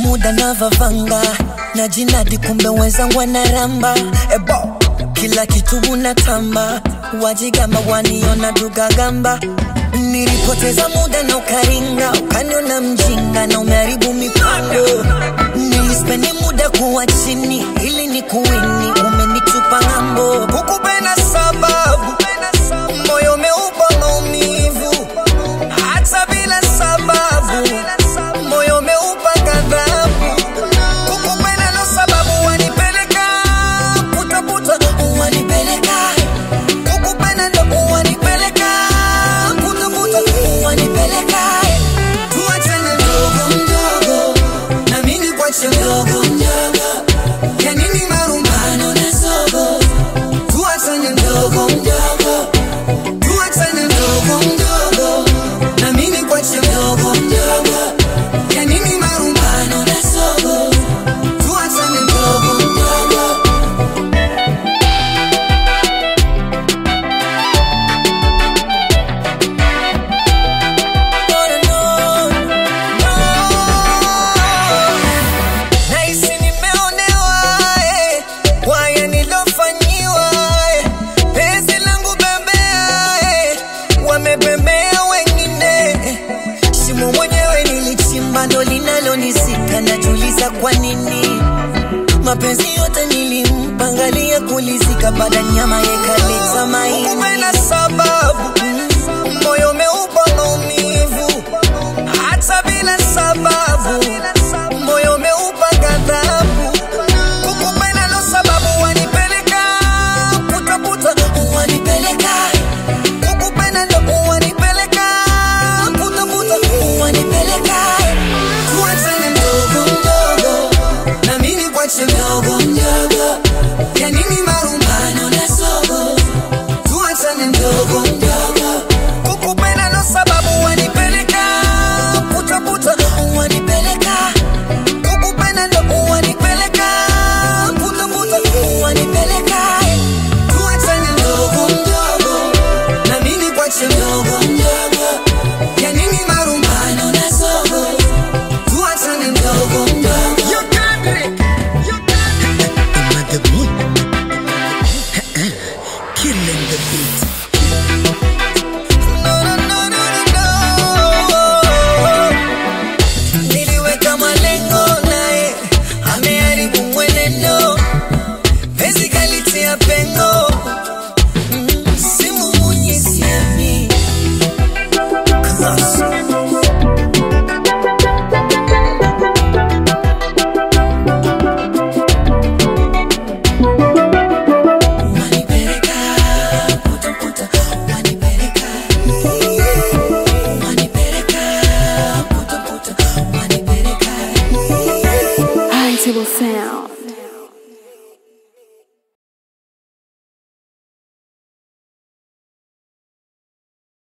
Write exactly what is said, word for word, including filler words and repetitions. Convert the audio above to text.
muda na vavanga na jinadi kumbe wenzangu wanaramba. Ebo kila kitu unatamba wajigamba waniona dugagamba. Nilipoteza muda na ukaringa ukaniona mjinga na umeharibu mipango. Nilispendi muda kuwa chini ili ni kuwini umenitupa ngambo. Kukupenda sababu moyo umeupa maumivu hata bila sababu moyo umeupa ghadhabu. Kukupenda no sababu wanipeleka puta puta wanipeleka. Kukupenda ndo wanipeleka puta puta wanipeleka. Tuachane mdogo mdogo na mimi kwache mdogo mdogo. Ya nini marumbano na sogo? Tuachane mdogo mdogo. Tuachane mdogo mdogo na mimi kwache mdogo mdogo. Ya nini marumbano na sogo? Tuachane mdogo mdogo. Naisi nimeonewa eh, kwa ya nilofanyiwa eh. Penzi langu bembea eh, wamebembea wengine eh. Shimo mwenyewe nilichimba ndo linalonisika. Najiuliza kwa nini mapenzi yote nilimpangalia kulizika. Baada nyama yekaleta maini. Kukupenda sababu moyo umeupa maumivu hata bila sababu moyo umeupa ghadhabu. Kukupenda no sababu wanipeleka puta puta wanipeleka. Kukupenda ndo wanipeleka puta puta wanipeleka. Tuachane mdogo mdogo na mimi kwache mdogo mdogo. Ya nini marumbano na sogo? Tuachane mdogo mdogo. Kukupenda no sababu wanipeleka puta puta wanipeleka. Kukupenda ndo wanipeleka puta puta wanipeleka. Tuachane mdogo mdogo na mimi kwache mdogo mdogo. Ya nini marumbano na sogo? Tuachane mdogo mdogo. You got it. You got it. Am I the boy? Killing the beat. No, no, no, no, no, no. Niliweka malengo naye ameharibu mwenendo. Penzi kalitia pengo. Mm, simu munyisiemi. Class. Wanipeleka puta puta wanipeleka. Wanipeleka puta puta wanipeleka. High table sound.